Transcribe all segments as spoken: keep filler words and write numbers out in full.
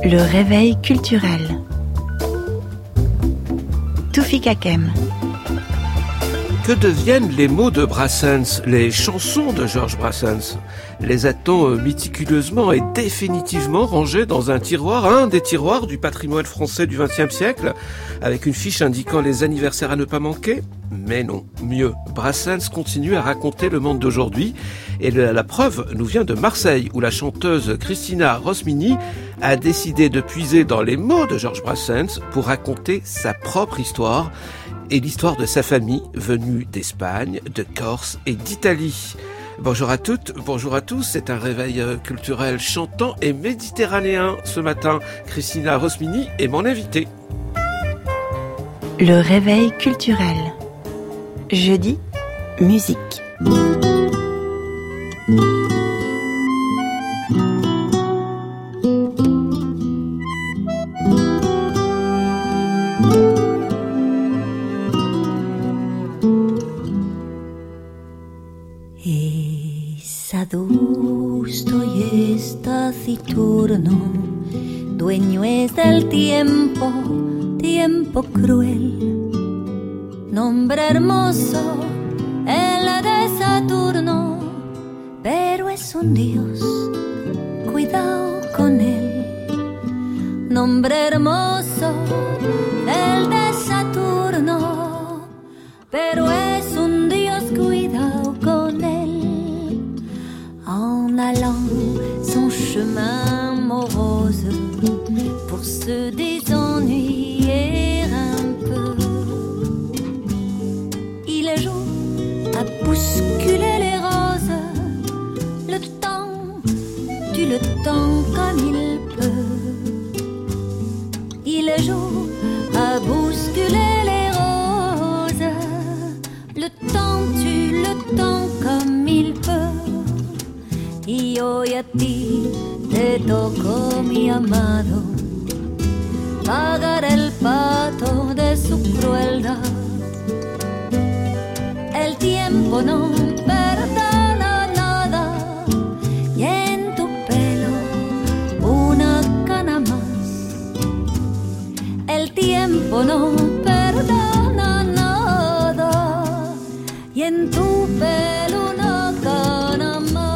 Le réveil culturel. Toufik Hakem. Que deviennent les mots de Brassens, les chansons de Georges Brassens? Les a-t-on méticuleusement et définitivement rangés dans un tiroir, un des tiroirs du patrimoine français du vingtième siècle, avec une fiche indiquant les anniversaires à ne pas manquer? Mais non, mieux. Brassens continue à raconter le monde d'aujourd'hui, et la preuve nous vient de Marseille, où la chanteuse Christina Rosmini a décidé de puiser dans les mots de Georges Brassens pour raconter sa propre histoire, et l'histoire de sa famille venue d'Espagne, de Corse et d'Italie. Bonjour à toutes, bonjour à tous, c'est un réveil culturel chantant et méditerranéen ce matin. Christina Rosmini est mon invitée. Le réveil culturel. Jeudi, musique. Adusto y está taciturno, dueño es del tiempo, tiempo cruel. Nombre hermoso, el de Saturno, pero es un dios, cuidado con él. Nombre hermoso, el de Saturno, pero es un dios, cuidado con él. En allant son chemin morose pour se désennuyer un peu, il joue à bousculer les roses, le temps tue le temps comme il peut. Il joue à bousculer les roses, le temps tue le temps comme il peut. Y hoy a ti te tocó, mi amado, pagar el pato de su crueldad. El tiempo no perdona nada, y en tu pelo una cana más. El tiempo no perdona nada, y en tu pelo una cana más.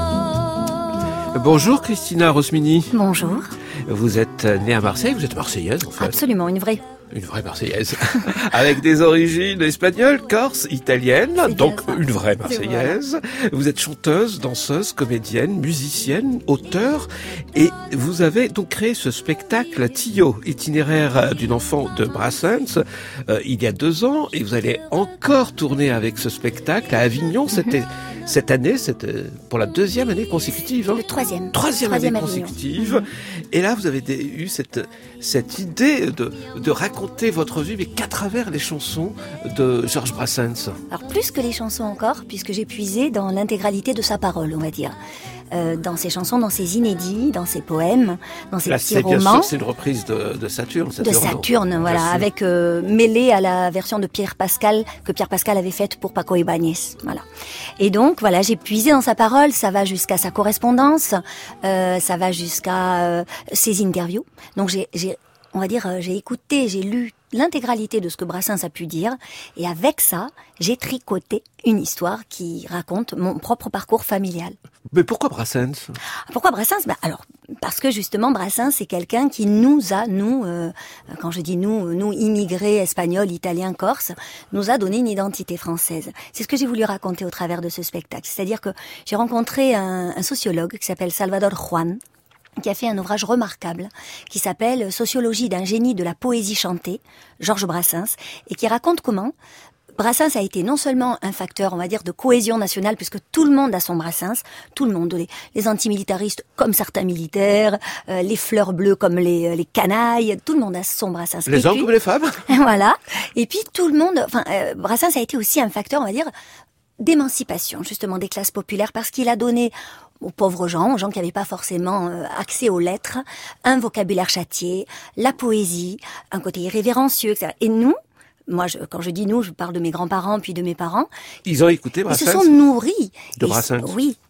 Bonjour Christina Rosmini. Bonjour. Vous êtes née à Marseille, vous êtes marseillaise en fait. Absolument, une vraie. Une vraie marseillaise. Avec des origines espagnoles, corse, italiennes, donc ça. Une vraie marseillaise. Vous êtes chanteuse, danseuse, comédienne, musicienne, auteure, et vous avez donc créé ce spectacle Tio, itinéraire d'une enfant de Brassens, euh, il y a deux ans, et vous allez encore tourner avec ce spectacle à Avignon. Mm-hmm. C'était cette année, c'était pour la deuxième année consécutive. Hein. Le troisième. Troisième, troisième année Avignon. consécutive. Mm-hmm. Et là, vous avez des, eu cette cette idée de de raconter votre vie, mais qu'à travers les chansons de Georges Brassens. Alors plus que les chansons encore, puisque j'ai puisé dans l'intégralité de sa parole, on va dire. Euh, dans ses chansons, dans ses inédits, dans ses poèmes, dans ses Là, petits c'est romans. Bien sûr, c'est une reprise de, de Saturne. De Saturne, voilà, avec euh, mêlée à la version de Pierre Pascal que Pierre Pascal avait faite pour Paco Ibáñez, voilà. Et donc voilà, j'ai puisé dans sa parole. Ça va jusqu'à sa correspondance, euh, ça va jusqu'à euh, ses interviews. Donc j'ai, j'ai, on va dire, euh, j'ai écouté, j'ai lu l'intégralité de ce que Brassens a pu dire, et avec ça, j'ai tricoté une histoire qui raconte mon propre parcours familial. Mais pourquoi Brassens ? Pourquoi Brassens ? Ben alors, parce que justement, Brassens, c'est quelqu'un qui nous a, nous, euh, quand je dis nous, nous immigrés espagnols, italiens, corses, nous a donné une identité française. C'est ce que j'ai voulu raconter au travers de ce spectacle. C'est-à-dire que j'ai rencontré un, un sociologue qui s'appelle Salvador Juan, qui a fait un ouvrage remarquable qui s'appelle « Sociologie d'un génie de la poésie chantée », Georges Brassens, et qui raconte comment Brassens a été non seulement un facteur, on va dire, de cohésion nationale, puisque tout le monde a son Brassens, tout le monde, les, les antimilitaristes comme certains militaires, euh, les fleurs bleues comme les, les canailles, tout le monde a son Brassens. Les hommes comme les femmes. Voilà. Et puis tout le monde, enfin, euh, Brassens a été aussi un facteur, on va dire, d'émancipation, justement, des classes populaires, parce qu'il a donné aux pauvres gens, aux gens qui n'avaient pas forcément euh, accès aux lettres, un vocabulaire châtié, la poésie, un côté irrévérencieux, et cetera. Et nous, moi, je, quand je dis nous, je parle de mes grands-parents puis de mes parents. Ils ont écouté Brassens. Ils se sont nourris. De Brassens. Oui.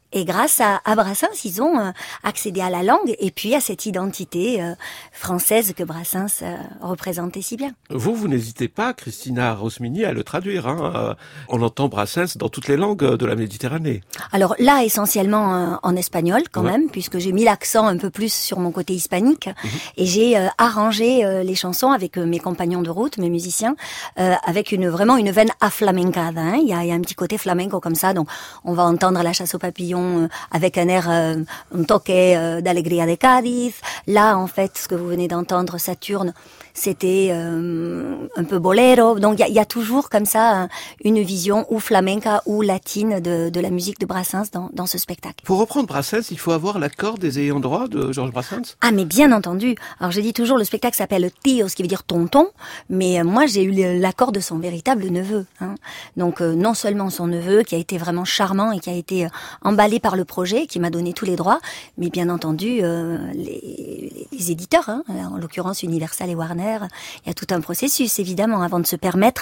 Et grâce à, à Brassens, ils ont euh, accédé à la langue et puis à cette identité euh, française que Brassens euh, représentait si bien. Vous, vous n'hésitez pas, Christina Rosmini, à le traduire. Hein. Euh, on entend Brassens dans toutes les langues de la Méditerranée. Alors là, essentiellement euh, en espagnol quand ouais. même, puisque j'ai mis l'accent un peu plus sur mon côté hispanique. Mmh. Et j'ai euh, arrangé euh, les chansons avec euh, mes compagnons de route, mes musiciens, euh, avec une vraiment une veine aflamencada. Hein. Il y a, il y a un petit côté flamenco comme ça, donc on va entendre La chasse aux papillons avec un air, euh, un toque euh, d'Alegría de Cádiz. Là, en fait, ce que vous venez d'entendre, Saturne, c'était euh, un peu bolero. Donc, il y, y a toujours comme ça une vision ou flamenca ou latine de, de la musique de Brassens dans, dans ce spectacle. Pour reprendre Brassens, il faut avoir l'accord des ayants droit de Georges Brassens ? Ah, mais bien entendu. Alors, je dis toujours, le spectacle s'appelle Tío, ce qui veut dire tonton, mais euh, moi, j'ai eu l'accord de son véritable neveu. Hein. Donc, euh, non seulement son neveu, qui a été vraiment charmant et qui a été euh, emballé par le projet, qui m'a donné tous les droits, mais bien entendu euh, les, les éditeurs, hein, en l'occurrence Universal et Warner, il y a tout un processus évidemment avant de se permettre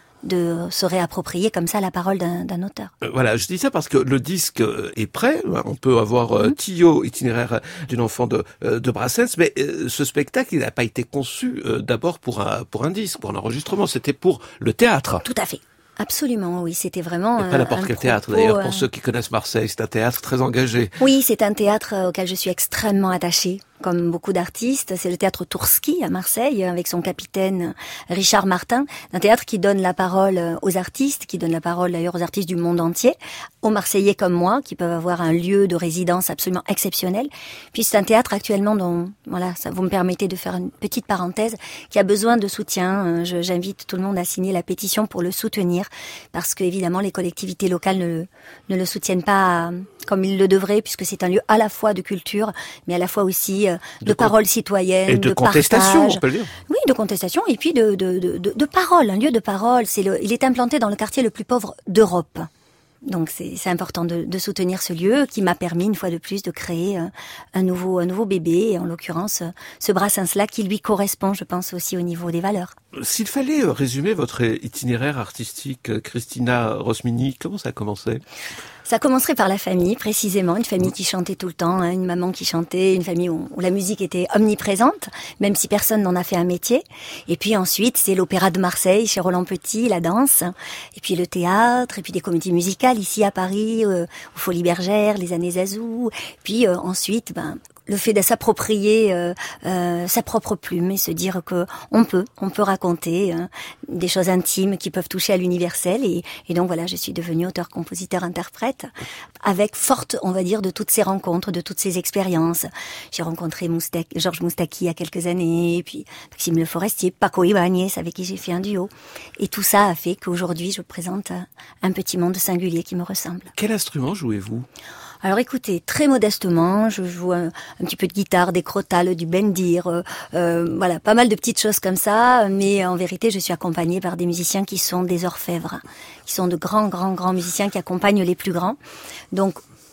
de se réapproprier comme ça la parole d'un, d'un auteur. Euh, voilà, je dis ça parce que le disque est prêt, on peut avoir euh, mmh. Tío, itinéraire d'une enfant de, euh, de Brassens, mais euh, ce spectacle, il n'a pas été conçu euh, d'abord pour un, pour un disque, pour un enregistrement, c'était pour le théâtre. Tout à fait. Absolument, oui, c'était vraiment et pas n'importe quel propos, théâtre d'ailleurs, euh... pour ceux qui connaissent Marseille, c'est un théâtre très engagé. Oui, c'est un théâtre auquel je suis extrêmement attachée. Comme beaucoup d'artistes, c'est le théâtre Tourski à Marseille, avec son capitaine Richard Martin, un théâtre qui donne la parole aux artistes, qui donne la parole d'ailleurs aux artistes du monde entier, aux Marseillais comme moi, qui peuvent avoir un lieu de résidence absolument exceptionnel. Puis c'est un théâtre actuellement dont, voilà, ça vous me permettez de faire une petite parenthèse, qui a besoin de soutien. Je, j'invite tout le monde à signer la pétition pour le soutenir, parce que évidemment les collectivités locales ne, ne le soutiennent pas comme ils le devraient, puisque c'est un lieu à la fois de culture, mais à la fois aussi de, de parole citoyenne, et de, de contestation, partage. On peut le dire. Oui, de contestation et puis de, de, de, de, de parole, un lieu de parole. C'est le, il est implanté dans le quartier le plus pauvre d'Europe. Donc c'est, c'est important de, de soutenir ce lieu qui m'a permis une fois de plus de créer un, un nouveau un nouveau bébé, et en l'occurrence ce Brassens-là qui lui correspond, je pense, aussi au niveau des valeurs. S'il fallait résumer votre itinéraire artistique, Christina Rosmini, comment ça a commencé ? Ça commencerait par la famille, précisément, une famille qui chantait tout le temps, hein, une maman qui chantait, une famille où, où la musique était omniprésente, même si personne n'en a fait un métier. Et puis ensuite, c'est l'Opéra de Marseille, chez Roland Petit, la danse, et puis le théâtre, et puis des comédies musicales ici à Paris, euh, aux Folies Bergères, les années Zazou. Puis euh, ensuite, ben, le fait de s'approprier euh, euh, sa propre plume et se dire que on peut, on peut raconter euh, des choses intimes qui peuvent toucher à l'universel. Et, et donc voilà, je suis devenue auteur, compositeur, interprète, avec forte, on va dire, de toutes ces rencontres, de toutes ces expériences. J'ai rencontré Moustaki, Georges Moustaki il y a quelques années, et puis Maxime Le Forestier, Paco Ibáñez, avec qui j'ai fait un duo. Et tout ça a fait qu'aujourd'hui, je présente un petit monde singulier qui me ressemble. Quel instrument jouez-vous ? Alors écoutez, très modestement, je joue un, un petit peu de guitare, des crotales, du bendir, euh, euh, voilà, pas mal de petites choses comme ça, mais en vérité, je suis accompagnée par des musiciens qui sont des orfèvres, qui sont de grands, grands, grands musiciens qui accompagnent les plus grands. Donc,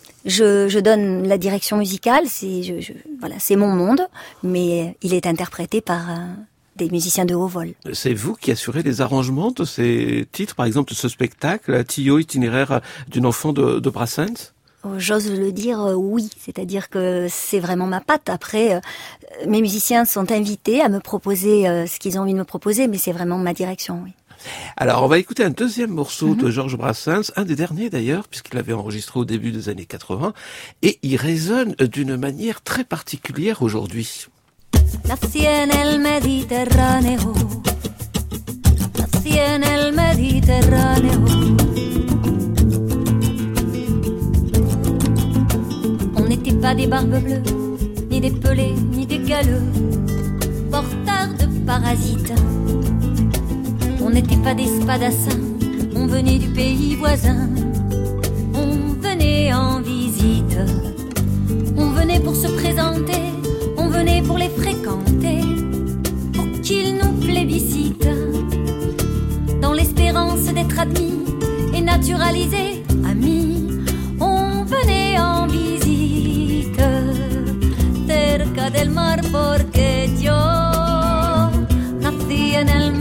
je, je donne la direction musicale, c'est, je, je, voilà, c'est mon monde, mais il est interprété par... Euh, des musiciens de haut vol. C'est vous qui assurez les arrangements de ces titres, par exemple de ce spectacle, Tío, itinéraire d'une enfant de, de Brassens ? J'ose le dire, euh, oui. C'est-à-dire que c'est vraiment ma patte. Après, euh, mes musiciens sont invités à me proposer euh, ce qu'ils ont envie de me proposer, mais c'est vraiment ma direction, oui. Alors, on va écouter un deuxième morceau mm-hmm. de Georges Brassens, un des derniers d'ailleurs, puisqu'il l'avait enregistré au début des années quatre-vingts, et il résonne d'une manière très particulière aujourd'hui. Nací en el Mediterráneo, nací en el Mediterráneo. On n'était pas des barbes bleues, ni des pelés, ni des galeux, porteurs de parasites. On n'était pas des spadassins, on venait du pays voisin, on venait en visite, on venait pour se présenter. On venait pour les fréquenter, pour qu'ils nous plébiscitent, dans l'espérance d'être admis et naturalisés amis. On venait en visite, cerca del mar, porque yo nací en el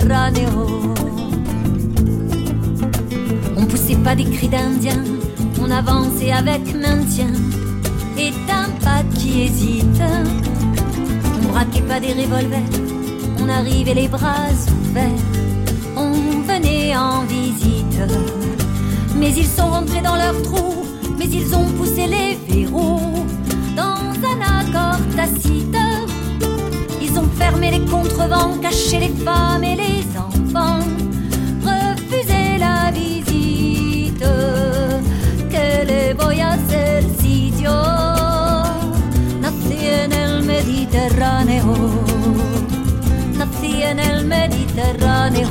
Mediterráneo. On poussait pas des cris d'indiens, on On avance et avec maintien, et d'un pas qui hésite. On braquait pas des revolvers, on arrivait les bras ouverts. On venait en visite, mais ils sont rentrés dans leur trou, mais ils ont poussé les verrous dans un accord tacite. Ils ont fermé les contrevents, caché les femmes et les enfants, refusé la visite. Que les voy a hacer sitio, nací en el Mediterráneo, nací en el Mediterráneo.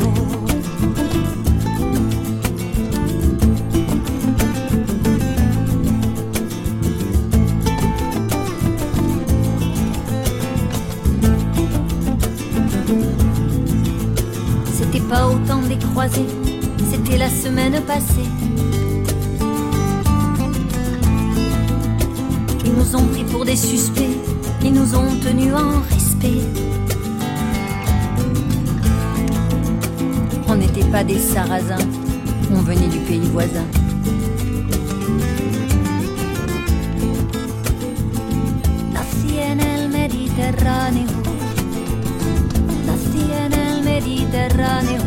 C'était pas au temps des croisés, c'était la semaine passée. Ils nous ont pris pour des suspects, ils nous ont tenus en respect. On n'était pas des sarrasins, on venait du pays voisin. Nací en el Mediterráneo, nací en el Mediterráneo,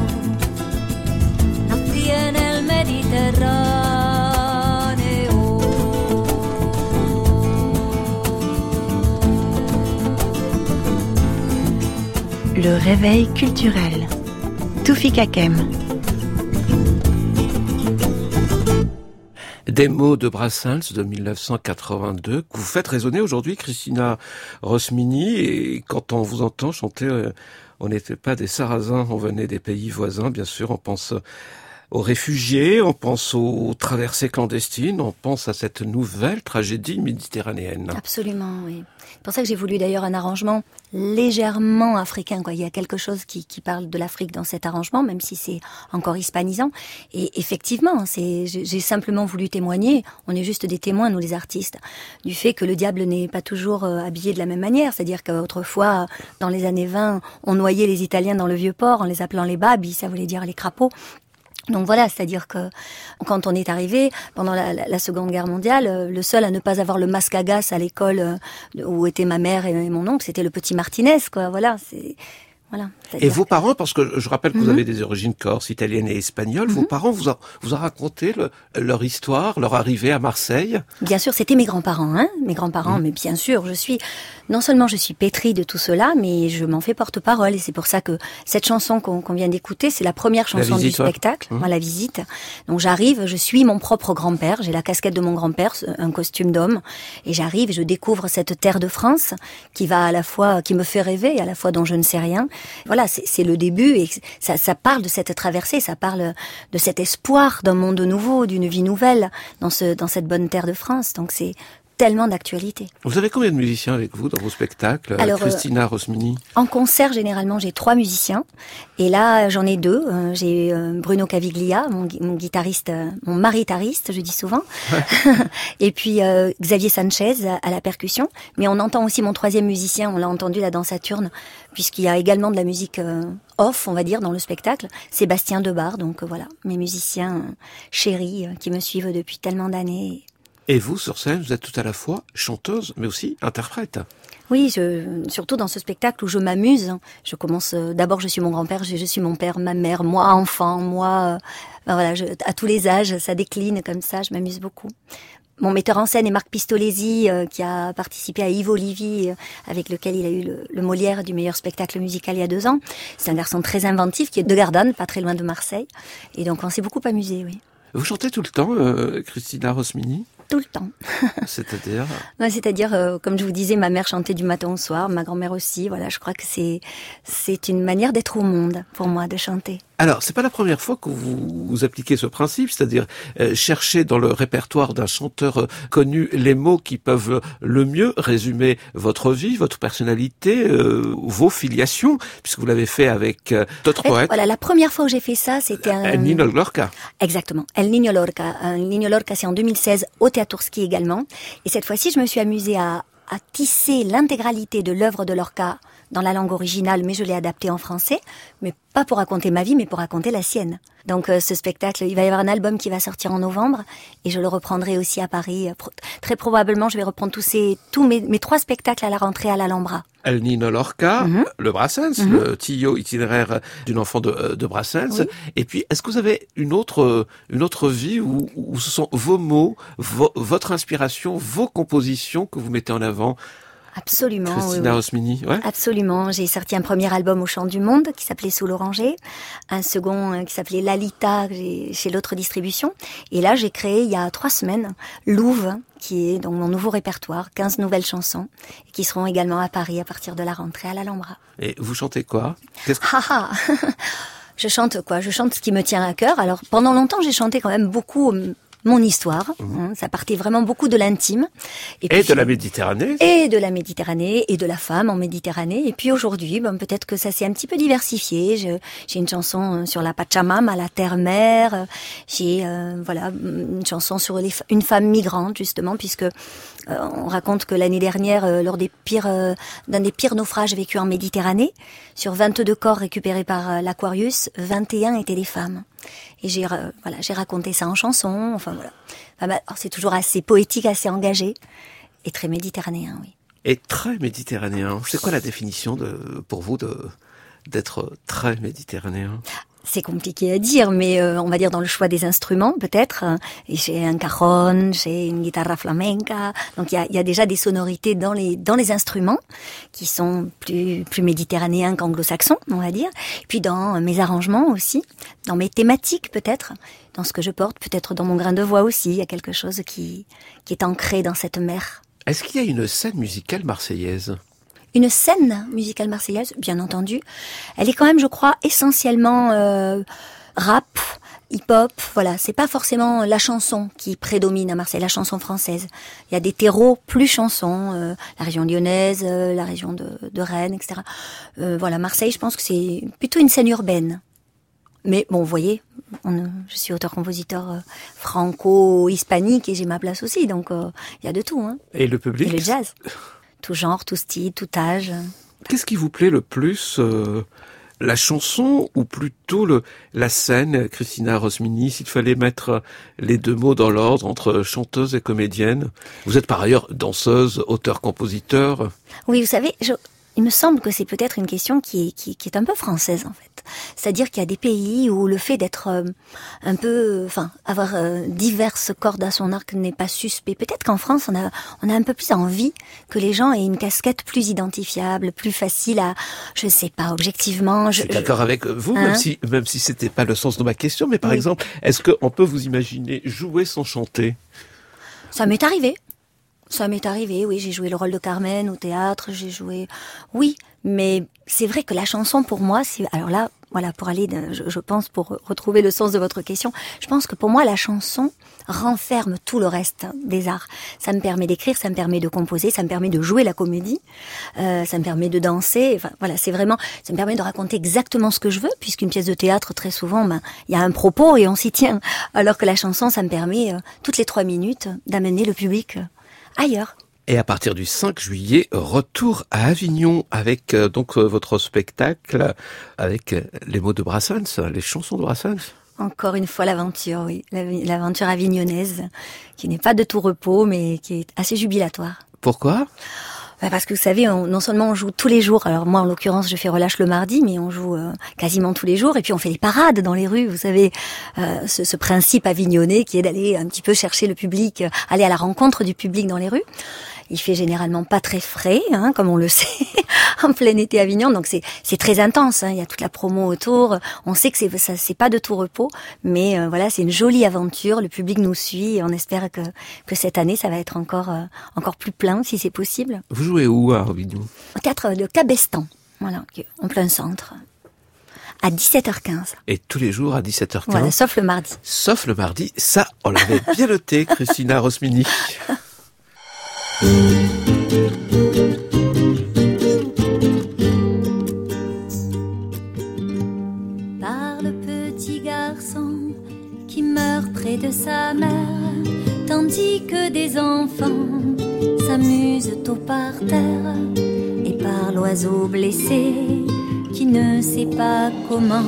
nací en el Mediterráneo. Le réveil culturel. Toufik Hakem. Des mots de Brassens de mille neuf cent quatre-vingt-deux que vous faites résonner aujourd'hui, Christina Rosmini, et quand on vous entend chanter euh, « On n'était pas des Sarrasins, on venait des pays voisins », bien sûr, on pense aux réfugiés, on pense aux traversées clandestines, on pense à cette nouvelle tragédie méditerranéenne. Absolument, oui. C'est pour ça que j'ai voulu d'ailleurs un arrangement légèrement africain, quoi. Il y a quelque chose qui, qui parle de l'Afrique dans cet arrangement, même si c'est encore hispanisant. Et effectivement, c'est, j'ai simplement voulu témoigner, on est juste des témoins, nous les artistes, du fait que le diable n'est pas toujours habillé de la même manière. C'est-à-dire qu'autrefois, dans les années vingt, on noyait les Italiens dans le Vieux-Port en les appelant les babis, ça voulait dire les crapauds. Donc voilà, c'est-à-dire que quand on est arrivé pendant la, la, la Seconde Guerre mondiale, le seul à ne pas avoir le masque à gaz à l'école où étaient ma mère et mon oncle, c'était le petit Martinez, quoi. Voilà, c'est voilà. Et vos parents, parce que je rappelle que vous mm-hmm. avez des origines corse, italiennes et espagnoles, mm-hmm. vos parents vous a, vous a raconté le, leur histoire, leur arrivée à Marseille. Bien sûr, c'était mes grands-parents, hein, mes grands-parents, mm. mais bien sûr, je suis non seulement je suis pétrie de tout cela, mais je m'en fais porte-parole, et c'est pour ça que cette chanson qu'on, qu'on vient d'écouter, c'est la première chanson la visite, du spectacle, ouais. mmh. La visite. Donc j'arrive, je suis mon propre grand-père, j'ai la casquette de mon grand-père, un costume d'homme, et j'arrive, je découvre cette terre de France qui va à la fois, qui me fait rêver, et à la fois dont je ne sais rien. Voilà, c'est, c'est le début, et ça, ça parle de cette traversée, ça parle de cet espoir d'un monde nouveau, d'une vie nouvelle dans ce, dans cette bonne terre de France. Donc c'est tellement d'actualité. Vous avez combien de musiciens avec vous dans vos spectacles, Alors, Christina Rosmini? En concert, généralement, j'ai trois musiciens. Et là, j'en ai deux. Euh, j'ai euh, Bruno Caviglia, mon, mon guitariste, euh, mon maritariste, je dis souvent. Et puis euh, Xavier Sanchez à, à la percussion. Mais on entend aussi mon troisième musicien, on l'a entendu là dans Saturne, puisqu'il y a également de la musique euh, off, on va dire, dans le spectacle. Sébastien Debar, donc euh, voilà, mes musiciens euh, chéris euh, qui me suivent depuis tellement d'années. Et vous, sur scène, vous êtes tout à la fois chanteuse, mais aussi interprète. Oui, je, surtout dans ce spectacle où je m'amuse. Je commence, euh, d'abord je suis mon grand-père, je, je suis mon père, ma mère, moi enfant, moi, euh, ben voilà, je, à tous les âges, ça décline comme ça, je m'amuse beaucoup. Mon metteur en scène est Marc Pistolesi, euh, qui a participé à Yves Olivier, euh, avec lequel il a eu le, le Molière du meilleur spectacle musical il y a deux ans. C'est un garçon très inventif, qui est de Gardanne, pas très loin de Marseille. Et donc on s'est beaucoup amusé, oui. Vous chantez tout le temps, euh, Christina Rosmini ? Tout le temps. C'est-à-dire ouais, C'est-à-dire, euh, comme je vous disais, ma mère chantait du matin au soir, ma grand-mère aussi. Voilà, je crois que c'est c'est une manière d'être au monde pour moi de chanter. Alors, c'est pas la première fois que vous, vous appliquez ce principe, c'est-à-dire euh, chercher dans le répertoire d'un chanteur euh, connu les mots qui peuvent le mieux résumer votre vie, votre personnalité, euh, vos filiations, puisque vous l'avez fait avec euh, d'autres poètes. Voilà, la première fois où j'ai fait ça, c'était un... El Niño Lorca. Exactement, El Niño Lorca. El Niño Lorca, c'est en deux mille seize au Teaturski également. Et cette fois-ci, je me suis amusée à à tisser l'intégralité de l'œuvre de Lorca dans la langue originale, mais je l'ai adaptée en français, mais pas pour raconter ma vie, mais pour raconter la sienne. Donc euh, ce spectacle, il va y avoir un album qui va sortir en novembre, et je le reprendrai aussi à Paris. Très probablement, je vais reprendre tous, ces, tous mes, mes trois spectacles à la rentrée à l'Alhambra. El Nino Lorca, mm-hmm. le Brassens, mm-hmm. le Tio itinéraire d'une enfant de, de Brassens. Oui. Et puis, est-ce que vous avez une autre, une autre vie où, où ce sont vos mots, vo, votre inspiration, vos compositions que vous mettez en avant? Absolument. Christina oui, Rosmini, ouais. Absolument. J'ai sorti un premier album au Chant du Monde qui s'appelait Sous l'Oranger, un second euh, qui s'appelait Lalita chez l'autre distribution. Et là, j'ai créé il y a trois semaines Louve, qui est donc mon nouveau répertoire, quinze nouvelles chansons, et qui seront également à Paris à partir de la rentrée à l'Alhambra. Et vous chantez quoi? Qu'est-ce que... Ha ha. Je chante quoi? Je chante ce qui me tient à cœur. Alors pendant longtemps, j'ai chanté quand même beaucoup mon histoire, mmh. hein, ça partait vraiment beaucoup de l'intime. Et, puis, et de la Méditerranée. Et de la Méditerranée, et de la femme en Méditerranée. Et puis aujourd'hui, ben, peut-être que ça s'est un petit peu diversifié. Je, j'ai une chanson sur la Pachamama, la terre-mère. J'ai euh, voilà une chanson sur les, une femme migrante, justement, puisque euh, on raconte que l'année dernière, euh, lors des pires, euh, d'un des pires naufrages vécus en Méditerranée, sur vingt-deux corps récupérés par euh, l'Aquarius, vingt et un étaient des femmes. Et j'ai euh, voilà, j'ai raconté ça en chanson. Enfin voilà, enfin, bah, c'est toujours assez poétique, assez engagé et très méditerranéen, oui. Et très méditerranéen. C'est quoi la définition de pour vous de d'être très méditerranéen? C'est compliqué à dire, mais euh, on va dire dans le choix des instruments, peut-être. Et j'ai un cajon, j'ai une guitarra flamenca. Donc il y a, y a déjà des sonorités dans les dans les instruments qui sont plus plus méditerranéens qu'anglo-saxons, on va dire. Et puis dans mes arrangements aussi, dans mes thématiques peut-être, dans ce que je porte, peut-être dans mon grain de voix aussi. Il y a quelque chose qui qui est ancré dans cette mer. Est-ce qu'il y a une scène musicale marseillaise? Une scène musicale marseillaise, bien entendu. Elle est quand même, je crois, essentiellement euh, rap, hip-hop. Voilà, c'est pas forcément la chanson qui prédomine à Marseille, la chanson française. Il y a des terreaux plus chansons, euh, la région lyonnaise, euh, la région de, de Rennes, et cetera. Euh, voilà, Marseille, je pense que c'est plutôt une scène urbaine. Mais bon, vous voyez, on, je suis auteur-compositeur euh, franco-hispanique et j'ai ma place aussi, donc il euh, y a de tout. Hein. Et le public? Et le jazz. Tout genre, tout style, tout âge. Qu'est-ce qui vous plaît le plus, euh, la chanson ou plutôt le, la scène, Christina Rosmini, s'il fallait mettre les deux mots dans l'ordre entre chanteuse et comédienne? Vous êtes par ailleurs danseuse, auteur-compositeur. Oui, vous savez, je, il me semble que c'est peut-être une question qui est, qui, qui est un peu française en fait. C'est-à-dire qu'il y a des pays où le fait d'être euh, un peu, enfin, avoir euh, diverses cordes à son arc n'est pas suspect. Peut-être qu'en France, on a, on a un peu plus envie que les gens aient une casquette plus identifiable, plus facile à, je sais pas, objectivement. Je, je suis d'accord je... avec vous, hein? même si, même si c'était pas le sens de ma question, mais par oui. exemple, est-ce qu'on peut vous imaginer jouer sans chanter? Ça m'est arrivé. Ça m'est arrivé, oui, j'ai joué le rôle de Carmen au théâtre, j'ai joué, oui, mais c'est vrai que la chanson pour moi, c'est, alors là, voilà, pour aller, de, je, je pense, pour retrouver le sens de votre question, je pense que pour moi, la chanson renferme tout le reste des arts. Ça me permet d'écrire, ça me permet de composer, ça me permet de jouer la comédie, euh, ça me permet de danser, enfin, voilà, c'est vraiment, ça me permet de raconter exactement ce que je veux, puisqu'une pièce de théâtre, très souvent, ben, il y a un propos et on s'y tient. Alors que la chanson, ça me permet, euh, toutes les trois minutes, d'amener le public, euh, ailleurs. Et à partir du cinq juillet, retour à Avignon avec euh, donc euh, votre spectacle avec euh, les mots de Brassens, les chansons de Brassens. Encore une fois l'aventure, oui, l'aventure avignonnaise, qui n'est pas de tout repos, mais qui est assez jubilatoire. Pourquoi ? Parce que vous savez, on, non seulement on joue tous les jours, alors moi en l'occurrence je fais relâche le mardi, mais on joue euh, quasiment tous les jours, et puis on fait des parades dans les rues, vous savez, euh, ce, ce principe avignonnais qui est d'aller un petit peu chercher le public, euh, aller à la rencontre du public dans les rues. Il fait généralement pas très frais, hein, comme on le sait, en plein été à Avignon, donc c'est c'est très intense. Hein, il y a toute la promo autour. On sait que c'est ça, c'est pas de tout repos, mais euh, voilà, c'est une jolie aventure. Le public nous suit, et on espère que que cette année ça va être encore euh, encore plus plein, si c'est possible. Vous jouez où à Avignon ? Au théâtre de Cabestan, voilà, en plein centre. À dix-sept heures quinze. Et tous les jours à dix-sept heures quinze. Voilà, sauf le mardi. Sauf le mardi, ça on l'avait bien noté, Christina Rosmini. Par le petit garçon qui meurt près de sa mère, tandis que des enfants s'amusent museau par terre et par l'oiseau blessé qui ne sait pas comment.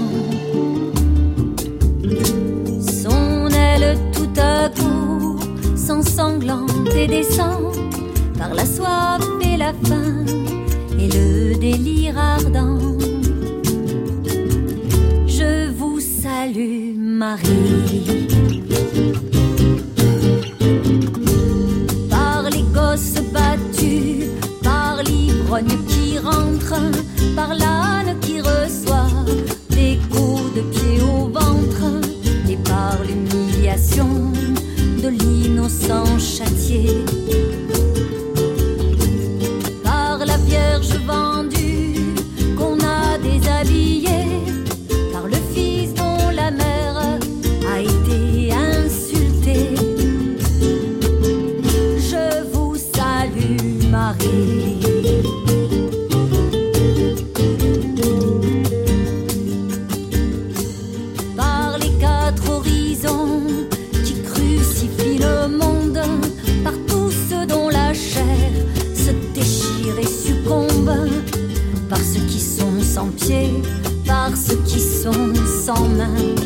Son aile tout à coup s'ensanglante et descend par la soif et la faim et le délire ardent. Je vous salue Marie. Par les gosses battus, par l'ivrogne qui rentre, par l'âne qui reçoit des coups de pied au ventre, et par l'humiliation de l'innocent châtié. Par la Vierge vendue qu'on a déshabillée, par le fils dont la mère a été insultée. Je vous salue Marie. Par les quatre horizons qui crucifient le monde, par tous ceux dont la chair se déchire et succombe, par ceux qui sont sans pieds, par ceux qui sont sans mains,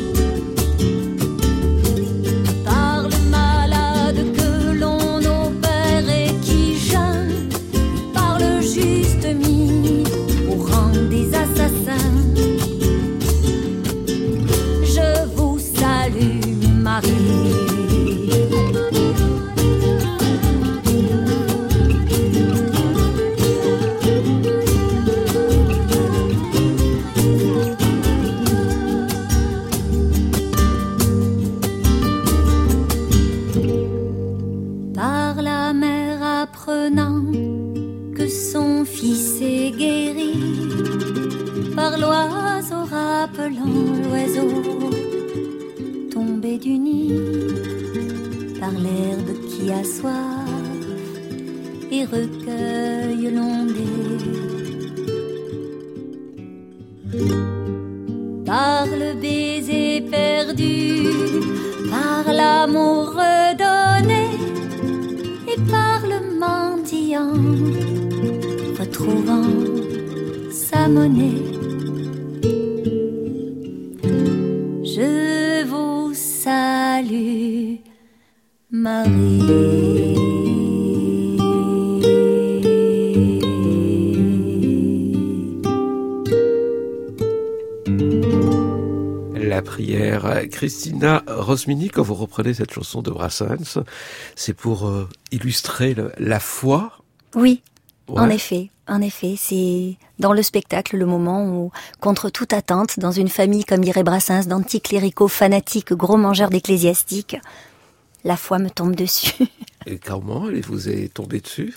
par le malade que l'on opère et qui jeûne, par le juste mis au rang des assassins. Je vous salue Marie. Par la mère apprenant que son fils est guéri, par l'oiseau rappelant l'oiseau tombé du nid, par l'herbe qui a soif et recueille l'ondée, par le baiser perdu, par l'amour redonné, et par le mendiant retrouvant sa monnaie. Je vous salue Marie. La prière. Christina Rosmini, quand vous reprenez cette chanson de Brassens, c'est pour euh, illustrer le, la foi. Oui, Ouais. en effet, en effet, c'est dans le spectacle le moment où, contre toute attente, dans une famille comme irait Brassens, d'anticléricaux fanatiques, gros mangeurs d'ecclésiastiques, la foi me tombe dessus. Et comment elle vous est tombée dessus?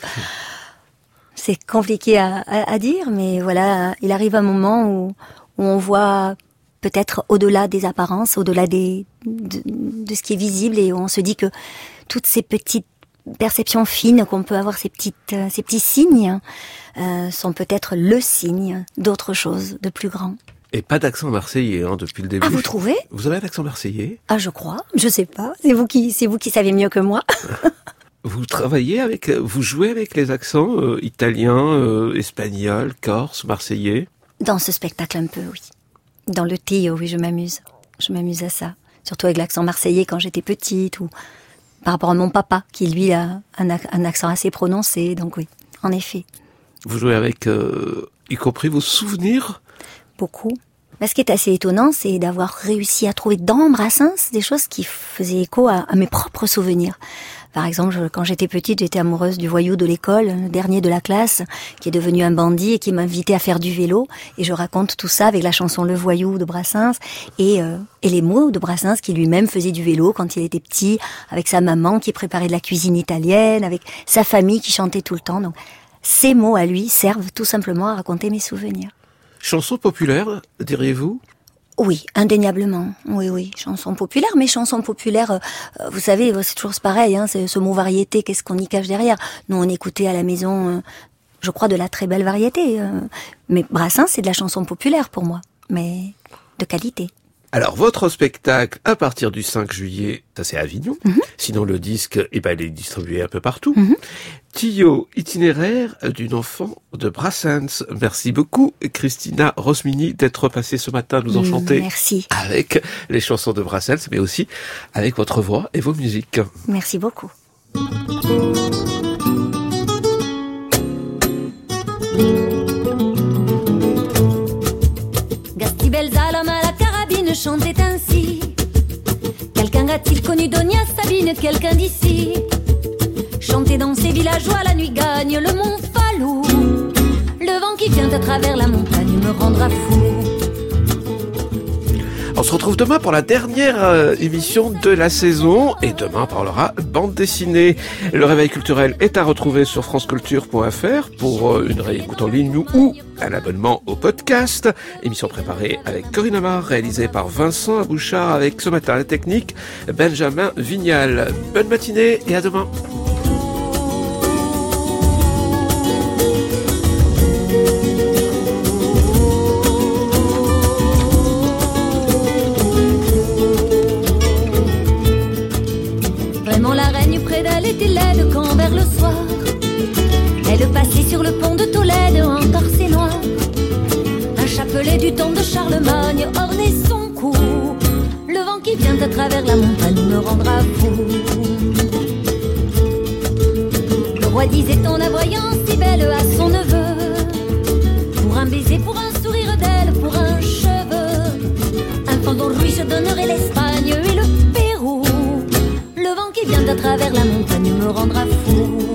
C'est compliqué à, à, à dire, mais voilà, il arrive un moment où, où on voit peut-être au-delà des apparences, au-delà des, de, de ce qui est visible, et on se dit que toutes ces petites perceptions fines qu'on peut avoir, ces petites, euh, ces petits signes, euh, sont peut-être le signe d'autre chose, de plus grand. Et pas d'accent marseillais hein, depuis le début. Ah, vous trouvez? Vous avez un accent marseillais? Ah, je crois. Je sais pas. C'est vous qui, c'est vous qui savez mieux que moi. Vous travaillez avec, vous jouez avec les accents euh, italiens, euh, espagnols, corse, marseillais? Dans ce spectacle un peu, oui. Dans le trio, oui, je m'amuse. Je m'amuse à ça. Surtout avec l'accent marseillais quand j'étais petite, ou par rapport à mon papa, qui lui a un, un accent assez prononcé. Donc oui, en effet. Vous jouez avec, euh, y compris vos souvenirs? Beaucoup. Mais ce qui est assez étonnant, c'est d'avoir réussi à trouver dans Brassens des choses qui faisaient écho à, à mes propres souvenirs. Par exemple, je, quand j'étais petite, j'étais amoureuse du voyou de l'école, le dernier de la classe, qui est devenu un bandit et qui m'invitait à faire du vélo. Et je raconte tout ça avec la chanson Le Voyou de Brassens et, euh, et les mots de Brassens qui lui-même faisait du vélo quand il était petit, avec sa maman qui préparait de la cuisine italienne, avec sa famille qui chantait tout le temps. Donc, ces mots à lui servent tout simplement à raconter mes souvenirs. Chanson populaire, diriez-vous? Oui, indéniablement. Oui, oui, chanson populaire, mais chanson populaire, euh, vous savez, c'est toujours pareil, hein, c'est ce mot variété, qu'est-ce qu'on y cache derrière? Nous, on écoutait à la maison, euh, je crois, de la très belle variété. Euh, mais Brassens, c'est de la chanson populaire pour moi, mais de qualité. Alors, votre spectacle, à partir du cinq juillet, ça c'est à Avignon. Mm-hmm. Sinon, le disque, eh ben, il est distribué un peu partout. Mm-hmm. Tio, itinéraire d'une enfant de Brassens. Merci beaucoup, Christina Rosmini, d'être passée ce matin nous enchanter. Merci. Avec les chansons de Brassens, mais aussi avec votre voix et vos musiques. Merci beaucoup. Gastibel-Zalom à la carabine chantait ainsi. Quelqu'un a-t-il connu Donia Sabine, quelqu'un d'ici? Chanter dans ces villageois, la nuit gagne le mont Falou. Le vent qui vient à travers la montagne me rendra fou. On se retrouve demain pour la dernière euh, émission de la saison et demain on parlera bande dessinée. Le réveil culturel est à retrouver sur franceculture point f r pour euh, une réécoute en ligne ou un abonnement au podcast. Émission préparée avec Corinne Amar, réalisée par Vincent Abouchard avec ce matin la technique Benjamin Vignal. Bonne matinée et à demain. Elle était laide quand vers le soir elle passait sur le pont de Tolède en corset noir. Un chapelet du temps de Charlemagne ornait son cou. Le vent qui vient à travers la montagne me rendra fou. Le roi disait en aboyant si belle à son neveu, pour un baiser, pour un sourire d'elle, pour un cheveu, un fendon rouge se donnerait l'Espagne et le Pérou. Le vent qui vient à travers la montagne me rendra fou.